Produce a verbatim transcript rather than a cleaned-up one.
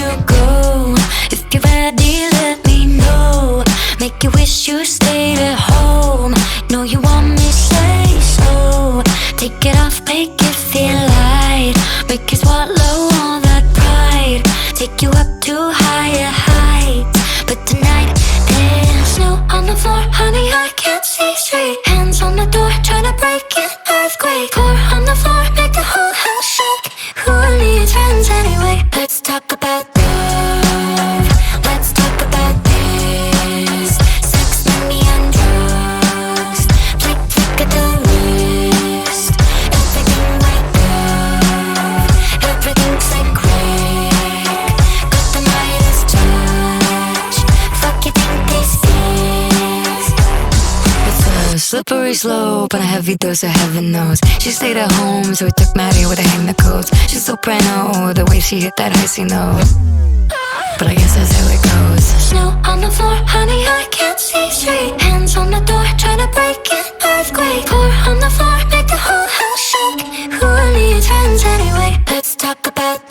we'll go. If you're ready, let me know. Make you wish you stayed at home. Know you want me, say so. Take it off, make it feel light. Make you swallow all that pride. Take you up to higher heights. But tonight there's snow on the floor, honey, I can't see straight. Hands on the door, trying to break it. Earthquake, pour on the floor, make the whole house shake. Who needs friends anyway? Let's talk about love. Let's talk about this. Sex, money, and drugs. Flick, flick of the wrist. Everything like love. Everything's like rain. Got the Midas touch. Fuck you think this is? It's a slippery slope and a heavy dose of heaven knows. She stayed at home, so it took Maddie with a hang the codes. She's soprano, the way she hit that high C note. But I guess that's how it goes. Snow on the floor, honey, I can't see straight. Hands on the door, trying to break it. Earthquake, pour on the floor, make the whole house shake. Who needs friends anyway? Let's talk about